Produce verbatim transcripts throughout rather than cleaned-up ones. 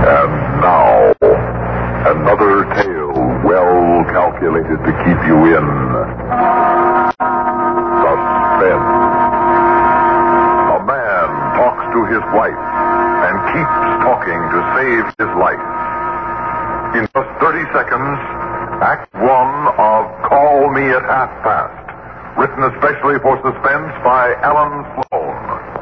And now, another tale well calculated to keep you in suspense. A man talks to his wife and keeps talking to save his life. In just thirty seconds, Act One of Call Me at Half Past, written especially for suspense by Alan Sloan.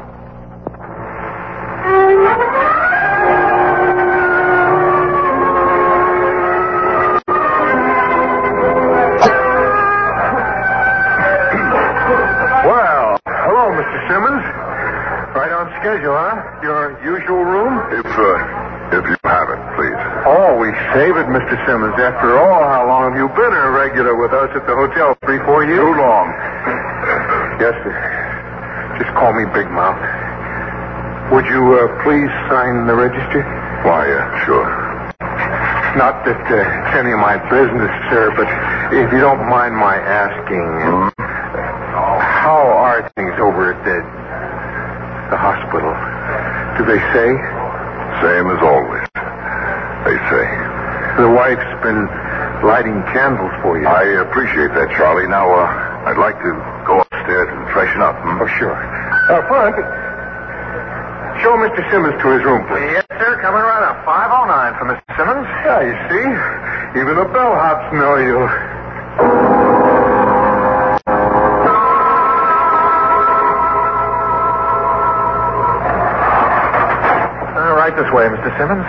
Well, hello, Mister Simmons. Right on schedule, huh? Your usual room? If, uh, if you have it, please. Oh, we save it, Mister Simmons. After all, how long have you been a regular with us at the hotel? Three, four years? Too long. Yes, sir. Just call me Big Mouth. Would you uh, please sign the register? Why, uh, sure. Not that uh, it's any of my business, sir, but if you don't mind my asking, Hmm? how are things over at the, the hospital? Do they say? Same as always, they say. The wife's been lighting candles for you. I appreciate that, Charlie. Now, uh, I'd like to go upstairs and freshen up. Hmm? Oh, sure. Uh, Frank, show Mister Simmons to his room, please. Yes, sir. Coming right up. five oh nine for Mister Simmons. Yeah, you see? Even the bellhops know you. Uh, right this way, Mister Simmons.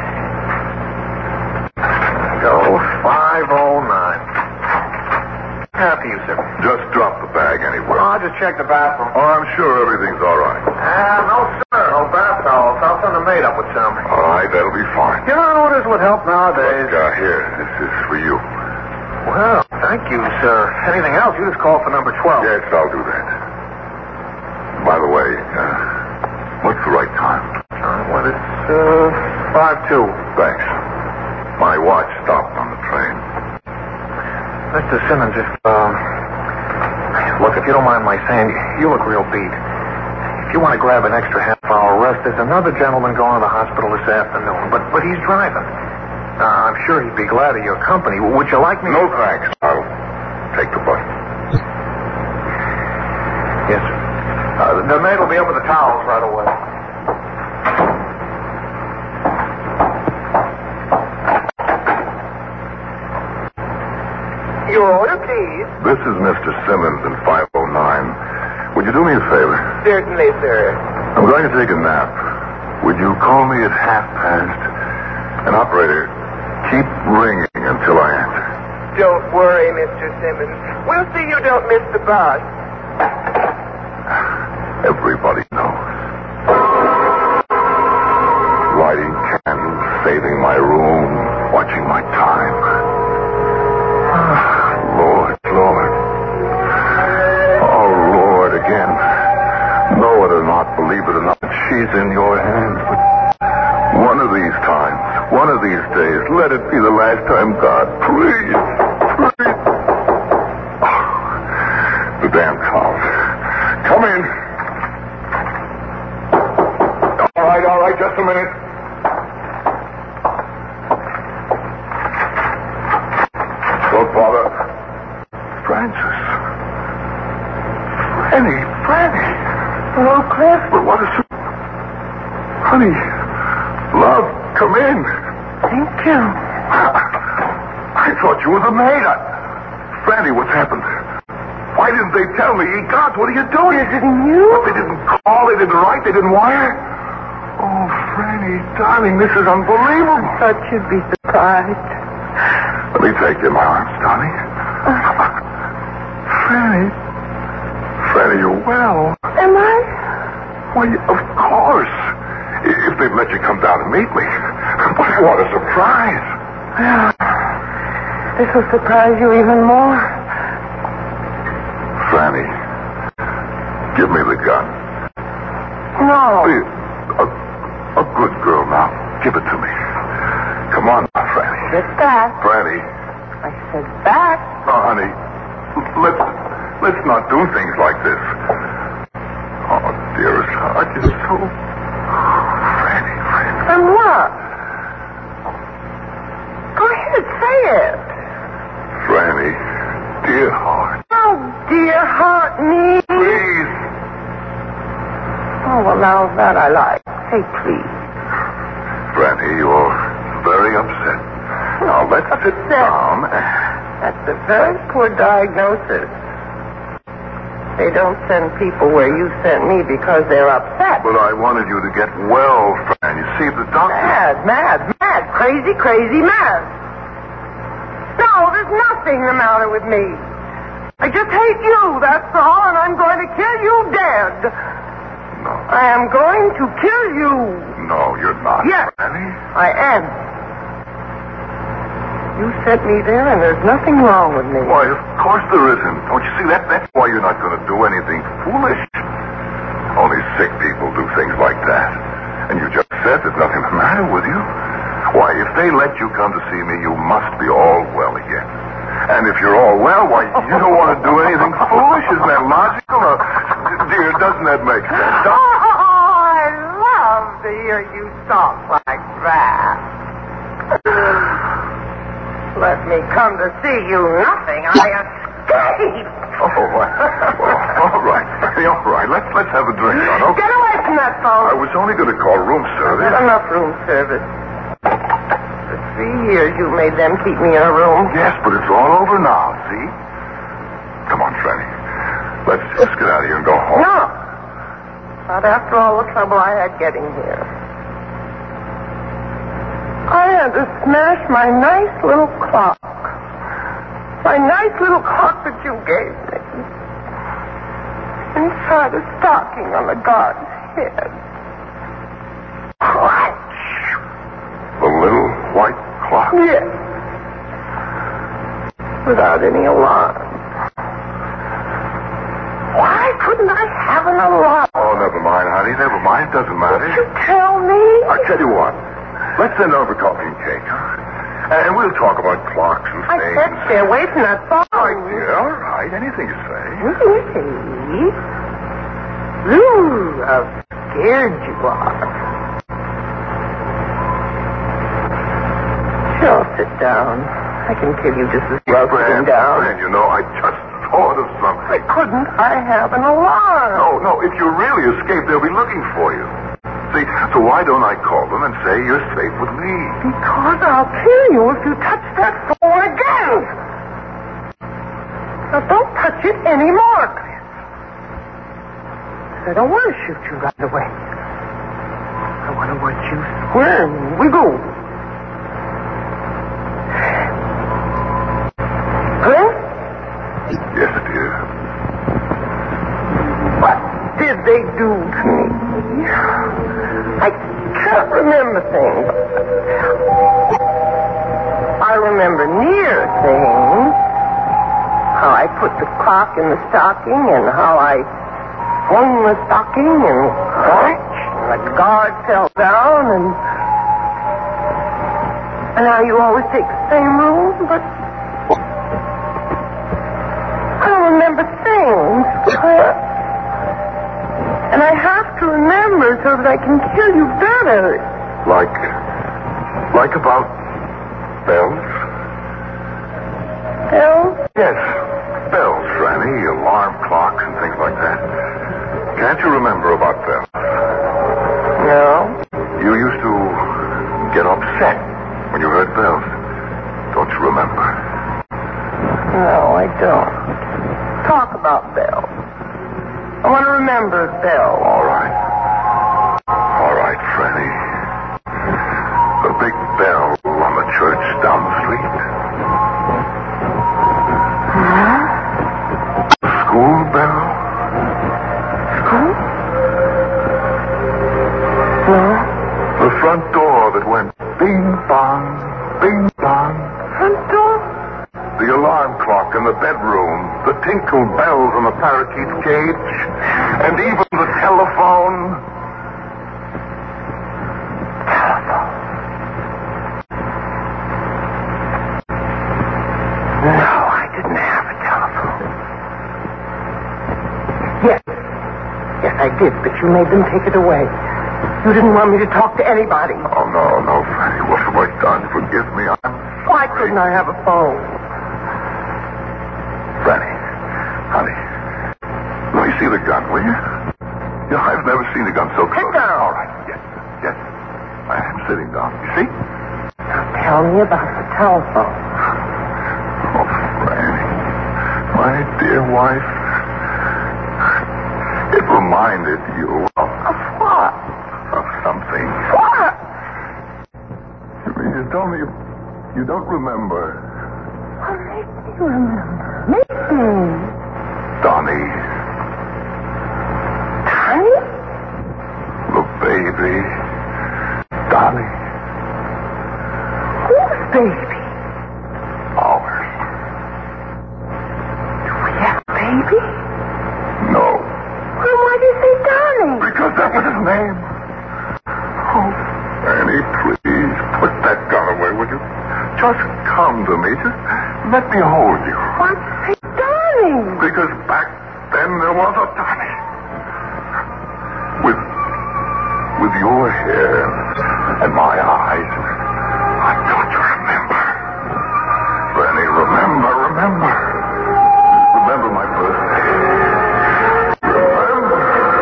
Go. five oh nine. After you, sir. Just drop the bag anywhere. I'll just check the bathroom. Oh, I'm sure everything's all right. Ah, no, sir. No bath towels. I'll send the maid up with some. All right, that'll be fine. You know what this would help nowadays? Look, uh, here, this is for you. Well, thank you, sir. Anything else, you just call for number twelve. Yes, I'll do that. By the way, uh, what's the right time? Uh, well, it's, uh, five two. Thanks. My watch stopped on the train. Mister Simmons, if, uh... Look, if you don't mind my saying, you look real beat. If you want to grab an extra half-hour rest, there's another gentleman going to the hospital this afternoon, but but he's driving. Uh, I'm sure he'd be glad of your company. Would you like me... No, thanks. I'll take the bus. Yes, sir. Uh, the maid will be up with the towels right away. Your order, please. This is Mister Simmons in five oh nine. Would you do me a favor? Certainly, sir. I'm going to take a nap. Would you call me at half past? And operator, keep ringing until I answer. Don't worry, Mister Simmons. We'll see you don't miss the bus. Everybody knows. Lighting candles, saving my room, watching my time. Lord, Lord. Oh, Lord, again. Know it or not, believe it or not, she's in your hands. But one of these times, one of these days, let it be the last time, God. Please, please. Oh, the damn cows. Come in. All right, all right, just a minute. Don't bother. Francis. Franny, Franny. Hello, Cliff. But what is... Honey, love, come in. Thank you. I, I thought you were the maid. I... Franny, what's happened? Why didn't they tell me? God, what are you doing? Visiting you? But they didn't call, they didn't write, they didn't wire. Oh, Franny, darling, this is unbelievable. Thought you'd be surprised. Let me take you in my arms, darling. Franny. Franny, you're well. Am I? Why, of course. If they'd let you come down and meet me. But what a surprise. Well, this will surprise you even more. Franny, give me the gun. No. Please, a, a good girl now. Give it to me. Come on now, Franny. Sit back. Franny. I said back. Oh, honey, let's, let's not do things like this. Oh, dearest, I just so... Franny, Franny. And what? That I like. Say please. Franny, you're very upset. Now, let's Upset? sit down. That's a very poor diagnosis. They don't send people where you sent me because they're upset. But I wanted you to get well, Fran. You see, the doctor... Mad, mad, mad. Crazy, crazy mad. No, there's nothing the matter with me. I just hate you, that's all, and I'm going to kill you dead. No. I am going to kill you. No, you're not, Yes. Franny. I am. You sent me there, and there's nothing wrong with me. Why, of course there isn't. Don't you see? That, that's why you're not going to do anything foolish. Only sick people do things like that. And you just said there's nothing the matter with you. Why, if they let you come to see me, you must be all well again. And if you're all well, why, you don't want to do anything foolish? Isn't that logical? Or, dear, doesn't that make sense? Oh, I love to hear you talk like that. Let me come to see you nothing. I escape. Oh, well, all right. All right. Let's, let's have a drink, son. Okay? Get away from that phone. I was only going to call room service. Not enough room service. For three years you made them keep me in a room. Yes, but it's all over now, see? Come on, Franny. Let's just get out of here and go home. No. Not after all the trouble I had getting here. I had to smash my nice little clock. My nice little clock that you gave me. Inside a stocking on the guard's head. Crunch! The little white clock? Yes. Without any alarm. Why couldn't I have an alarm? Oh, never mind, honey. Never mind. It doesn't matter. You tell me? I'll tell you what. Let's send over coffee and cake, huh? And we'll talk about clocks and I things. said stay away from that phone. All right, dear. All right. Anything you say. Really? Ooh, how scared you are. Sure, sit down. I can kill you just as well sitting Fran, down. Fran, you know, I just thought of something. Couldn't I have an alarm? No, no. If you really escape, they'll be looking for you. See, so why don't I call them and say you're safe with me? Because I'll kill you if you touch that phone again. Now, don't touch it anymore, Chris. I don't want to shoot you right away. I want to watch you squirm and wiggle. Chris? Yes, dear. What did they do to me? I can't remember things. I remember near things. How I put the clock in the stocking and how I swung the stocking and crunch and the guard fell down and and how you always take the same room, but I don't remember things. And I have to remember so that I can kill you better. Like, like about bells? Bells? Yes, bells, Franny, alarm clocks and things like that. Can't you remember about bells? No. You used to get upset when you heard bells. Don't you remember? No, I don't. Talk about bells. I want to remember bells. All right. All right, Franny. The big bell on the church down the street. Huh? The school bell. School? No. The front door that went bing bong, bing bong. Front door? The alarm clock in the bedroom, the tinkle bells on the parakeet's cage, and even the telephone. Telephone. No, I didn't have a telephone. Yes. Yes, I did, but you made them take it away. You didn't want me to talk to anybody. Oh, no, no, Franny. What have I done? Forgive me. I'm Why couldn't I have a phone? Franny, honey, let me see the gun, will you? You Yeah, I've never seen a gun so close. Sit down. All right. Yes, yes. I am sitting down. You see? Now tell me about the telephone. Oh, Franny. My dear wife. It reminded you of... Of what? Of something. What? You mean you told me you, you don't remember... What makes me remember? Make me. Donnie. Donnie? The baby. Donnie. Whose baby? Ours. Do we have a baby? No. Then why do you say Donnie? Because that was his name. Oh, Annie, please put that gun away, will you? Just come to me. Just let me hold you. Why do you say Donnie? Because back then there was a Donnie. With, with your hair and my eyes. I've got to remember. Rennie, remember, remember. Remember my birthday. Remember.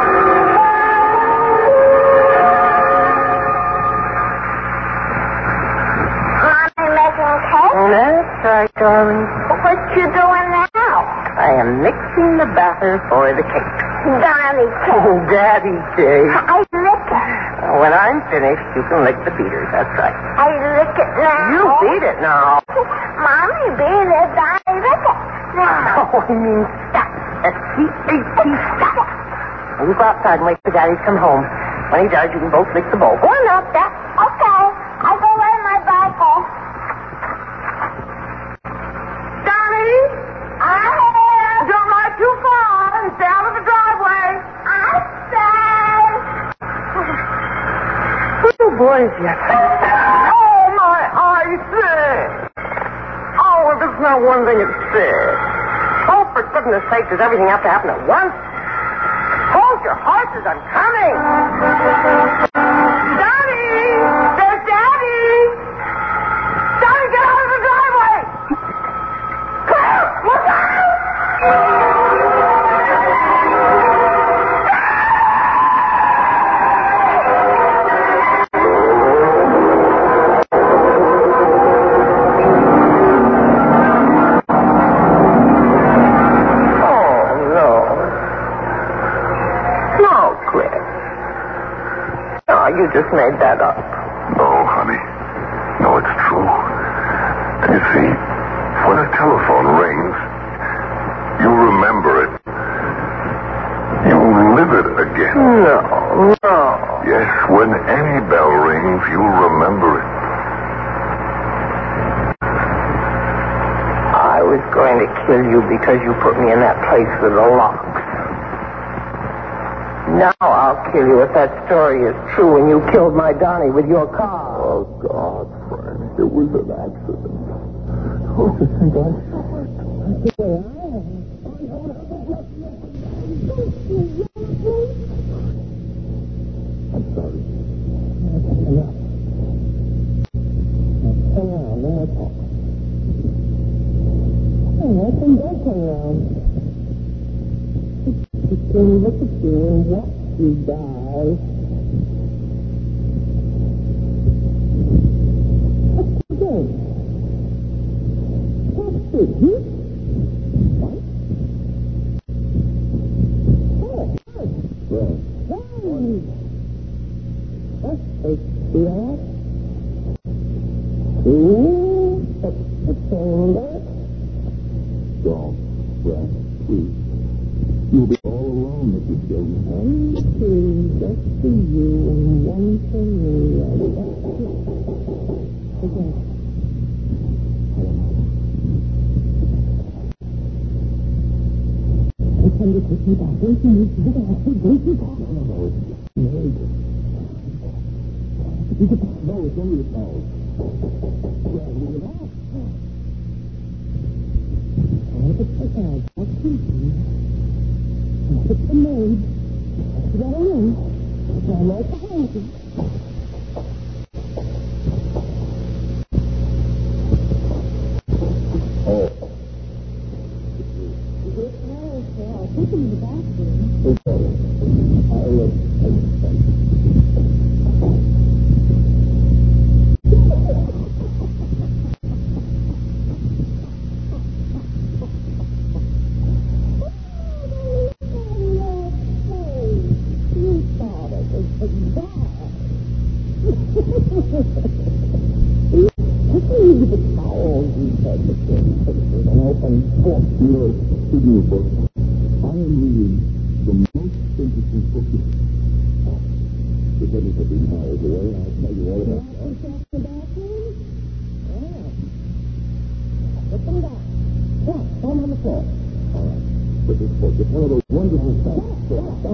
Mommy making cake? That's right, darling. What you doing now? I am mixing the batter for the cake. Donnie cake. Oh, Daddy cake. I lick it. When I'm finished, you can lick the beater. That's right. I lick it now. You beat it now. Mommy beat it. Donnie lick it. Now. Oh, I mean stop. S C A T, stop. You go outside and wait for Daddy to come home. When he does, you can both lick the bowl. Go on up, Dad. Okay. I'll go lay my Bible. Donnie! I'm here. Don't ride too far and stay out of the driveway. I'm safe. Little boys yet. Oh, my eyesight. Oh, well, there's not one thing it's sick. Oh, for goodness sake, does everything have to happen at once? Hold your horses, I'm coming. Donnie! There's Daddy! Donnie, get out of the driveway! Claire, look out! You just made that up. No, honey. No, it's true. And you see, when a telephone rings, you remember it. You live it again. No, no. Yes, when any bell rings, you remember it. I was going to kill you because you put me in that place with the locks. Now I'll kill you if that story is true and you killed my Donnie with your car. Oh, God, Frank, it was an accident. Oh, to think I saw it. That's the way I am. I'm sorry. Enough. Now turn around, then we'll talk. Oh, nothing does turn around. Just look at you and watch you die. What's the game? What's it, huh? What? Oh, hi. Well. Hey. That's a spot. Ooh, that's the shoulder. Don't, well, please. You'll be all alone if you go. One, two, just for you, and one for me. Okay. I come to take you back. Don't you need to get off? Don't you talk? No, no, it's married. You can talk. No, it's only a call. Yeah, we get off. I'll put the call. I'll keep you. It's the maid. That's what I know. It's all right behind you. Oh. Is it? No, sir. I'll take him to the bathroom. Okay. I'll let Leave the towels, he said, the pictures, an open book. You're reading a book. I am reading the most interesting book in... Oh, the goodness of these towels away, I'll tell you all about that. Is that the bathroom? Oh. Put them down. Yeah, put them on the floor. All right. But this book, it's one of those wonderful facts. Yeah, yeah.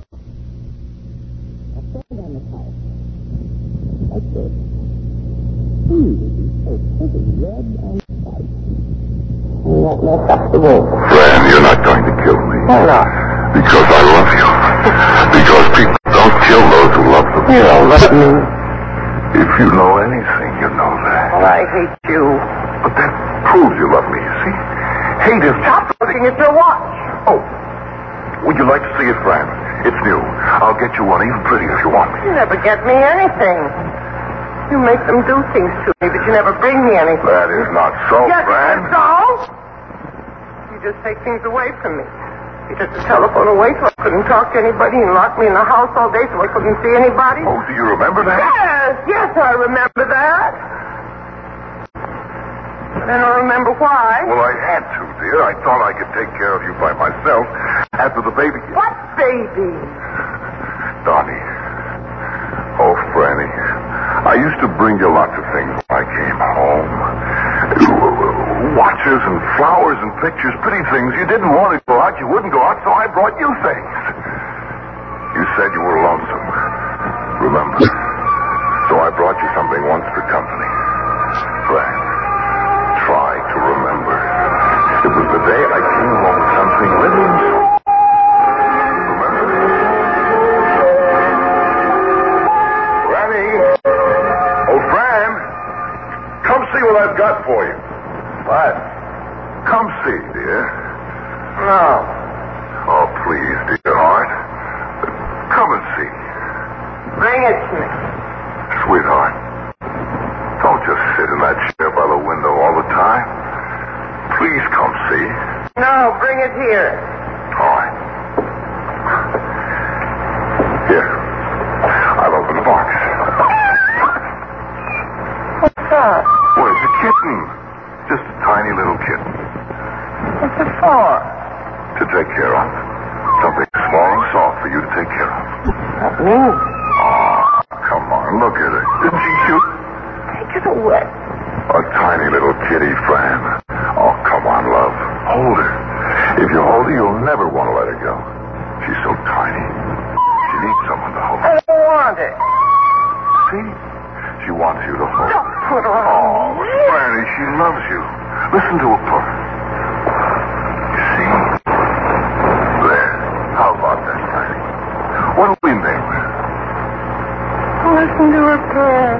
I'll stand on the couch. That's good. Ooh, so pretty red and white. You won't mess up the room. Fran, you're not going to kill me. Why not? Because I love you. Because people don't kill those who love them. You don't love me. If you know anything, you know that. Well, I hate you. But that proves you love me, you see? Hate is... Stop looking at your watch. Oh. Would you like to see it, Fran? It's new. I'll get you one even prettier if you want me. You never get me anything. You make them do things to me, but you never bring me anything. That is not so, Yes, Fran. it is so. You just take things away from me. You took the telephone away so I couldn't talk to anybody and locked me in the house all day so I couldn't see anybody. Oh, do you remember that? Yes, yes, I remember that. But I don't remember why. Well, I had to, dear. I thought I could take care of you by myself after the baby... What baby? Donnie. Oh, Franny. I used to bring you lots of things when I came home. Watches and flowers and pictures, pretty things. You didn't want to go out. You wouldn't go out, so I brought you things. You said you were lonesome. Remember? So I brought you something once for company. Fran, try to remember. It was the day I came home with something really important. Remember? Franny. Oh, Fran. Come see what I've got for you. What? Come see, dear. No. Oh, please, dear heart. Come and see. Bring it to me. Sweetheart, don't just sit in that chair by the window all the time. Please come see. No, bring it here. All right. Here. I've opened the box. What's that? Well, it's a kitten. Just a tiny little kitten. What's it for? To take care of. Something small and soft for you to take care of. Not me. Oh, come on. Look at her. Isn't she cute? Take it away. A tiny little kitty, Fran. Oh, come on, love. Hold her. If you hold her, you'll never want to let her go. She's so tiny. She needs someone to hold her. I don't want it. See? She wants you to hold her. Don't put her Oh, on. Franny, she loves you. Listen to her purr. You see? There. How about that, Franny? What do we name her? Listen to her purr.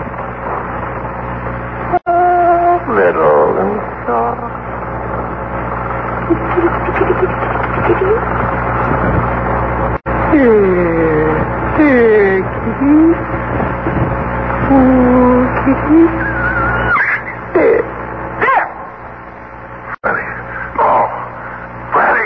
Oh, little and soft. Here, here, kitty. Oh, kitty. There, there. Franny. Oh, Franny.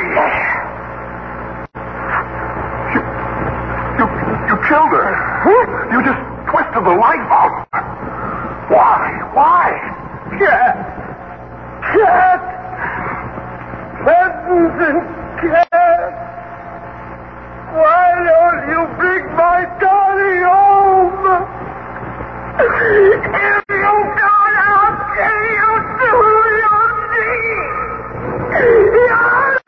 You, you, you killed her. You just twisted the life out of her. Why? Why? Cat. Cat. Pheasants and cats. Why don't you bring my Donnie home? If you don't, I'll kill you too, you'll see. You'll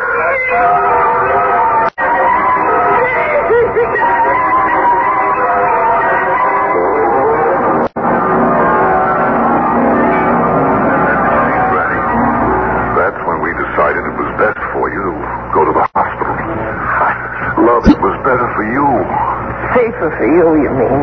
Franny, that's when we decided it was best for you to go to the hospital. Love, it was better for you. Safer for you, you mean?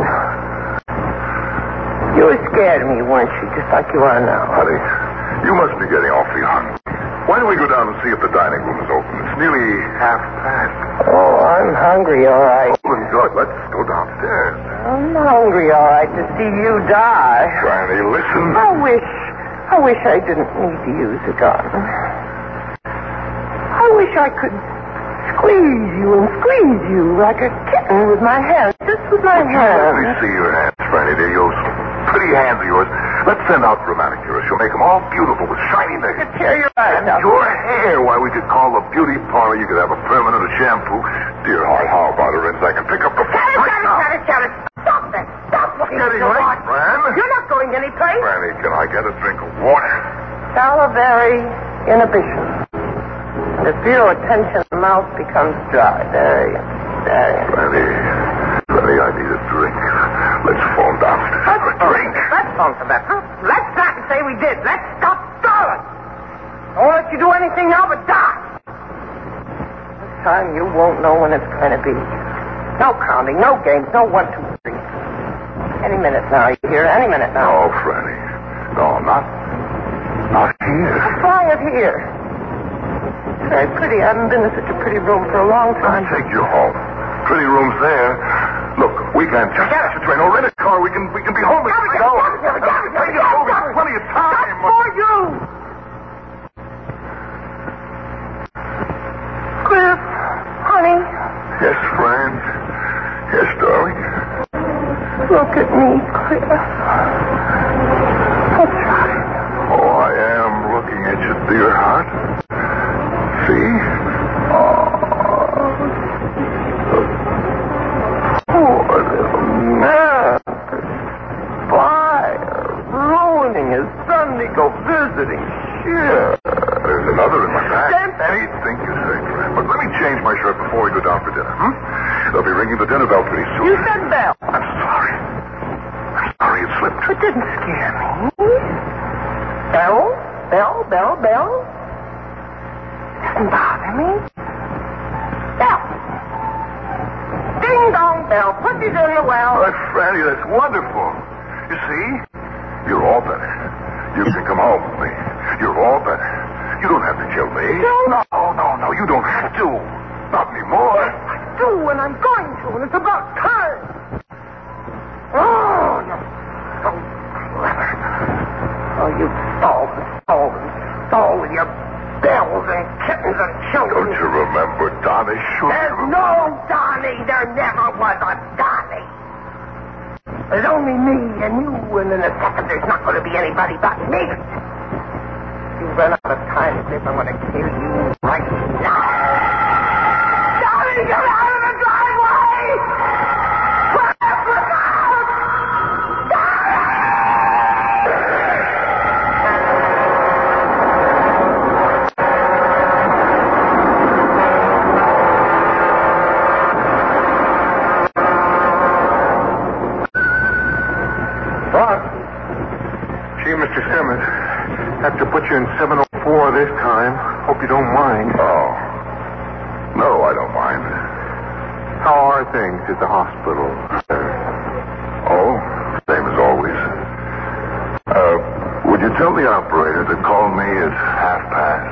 You were scared of me, weren't you? Just like you are now. Honey, you must be getting awfully hungry. Why don't we go down and see if the dining room is open? It's nearly half past. Oh, I'm hungry, all right. Oh, then good. Let's go downstairs. I'm hungry, all right, to see you die. Franny, listen. I wish, I wish I didn't need to use a gun. I wish I could squeeze you and squeeze you like a kitten with my hands, just with my Let me hands. see your hands, Franny. They're yours. hands of yours. Let's send out for a manicurist. She'll make them all beautiful with shiny nails. Tear your eyes And out. your hair. Why, we could call the beauty parlor. You could have a permanent a shampoo. Dear heart, how about a rinse? I can pick up the phone Shut it, right shut it, now. shut it, shut it. Stop that. Stop looking at Getting your late, watch. Fran. You're not going anyplace. Franny, can I get a drink of water? Salivary inhibition. And if your attention, the mouth becomes dry. There you There you Franny, Franny, I need a drink. Let's phone downstairs for a drink. Let's phone for that, huh? Let's not say we did. Let's stop stalling. Don't let you do anything now but die. This time you won't know when it's going to be. No counting, no games, no one, two, three. Any minute now, you hear? Any minute now. No, Franny. No, not, not here. Try it here. It's very pretty. I haven't been in such a pretty room for a long time. I'll take you home. Pretty room's there. Look, we can't just catch a train or rent a car. We can we can be home at three hours. Take it over. Plenty of time. For you. Cliff, honey, Yes, Fran. Yes, darling. look at me, Cliff. That's right. Oh, I am looking at you, dear heart. See? Oh, poor little Man, fire, ruining his Sunday go visiting. Sure. There's another in my bag. Then- Anything you say, Fran. But let me change my shirt before we go down for dinner, hmm? They'll be ringing the dinner bell pretty soon. You said bell. I'm sorry. I'm sorry it slipped. It didn't scare me. Bell, bell, bell, bell. Doesn't bother me. Bell. Ding dong bell. Put these in the well. Oh, Franny, that's wonderful. You see? You're all better. You can come home with me. You're all better. You don't have to kill me. Kill? No, no, no. You don't have to. Not anymore. I do, and I'm going to, and it's about time. Oh, you're so clever. Oh, you stalled and stalled and stalled with your bells and kittens and children. Don't you remember Donnie? Sure. There's no Donnie. There never was a Donnie. There's only me and you, and in a second there's not going to be anybody but me. You run out of time, Cliff. I'm going to kill you right now. Donnie, get out of the driveway! Cliff, look out! Boss. Gee, Mister Simmons, have to put you in seven oh four this time. Hope you don't mind. Oh. No, I don't mind. How are things at the hospital? Oh, same as always. Uh, would you tell the operator to call me at half past?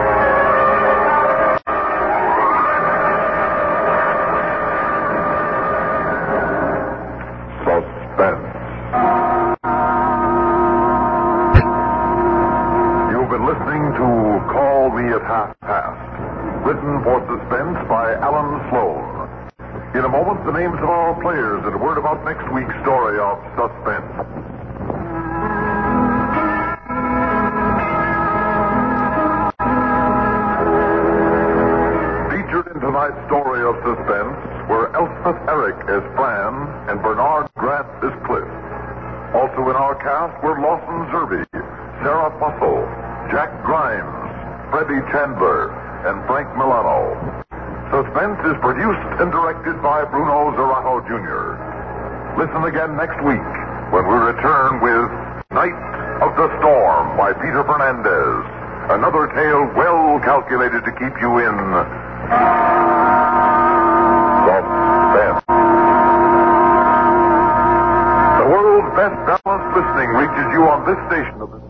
Suspense. You've been listening to Call Me at Half Past, written for Suspense by Alan Sloan. In a moment, the names of our players and a word about next week's story of Suspense. Featured in tonight's story of Suspense were Elspeth Eric as Fran and Bernard Grant as Cliff. Also in our cast were Lawson Zerby, Sarah Fussell, Jack Grimes, Freddie Chandler, and Frank Milano. Suspense is produced and directed by Bruno Zerato Junior Listen again next week when we return with Night of the Storm by Peter Fernandez. Another tale well calculated to keep you in suspense. The world's best balanced listening reaches you on this station of the